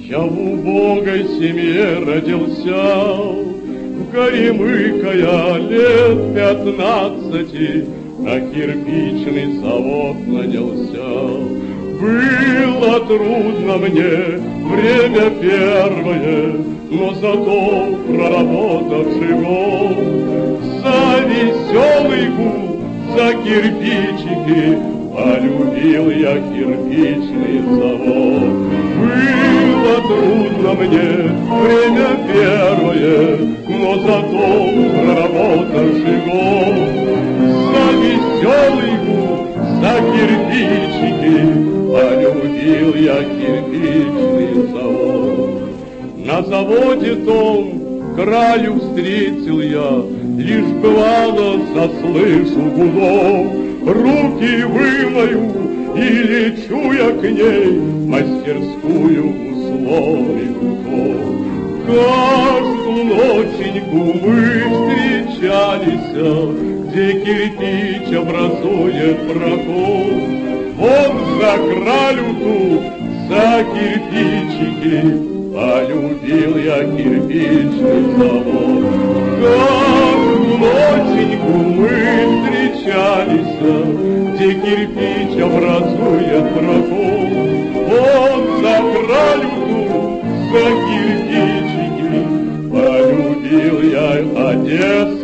Я в убогой семье родился, в Горемыка лет 15 на кирпичный завод нанялся. Было трудно мне время первое, но зато проработавший год за веселый гул, за кирпичики полюбил я кирпичный завод. Было трудно мне время первое, но зато проработавший год за веселый гул, за кирпичики полюбил я кирпичный завод. На заводе том краю встретил я, лишь бывало заслышу гудок. Руки вымою и лечу я к ней, мастерскую условий гудок. Каждую ноченьку мы встречались, где кирпич образует проход. Он за кралюту, за кирпичики полюбил я кирпичный завод. Каждую ноченьку мы встречались, где кирпич образует проход. Он за кралюту, за кирпичики полюбил я Одессу.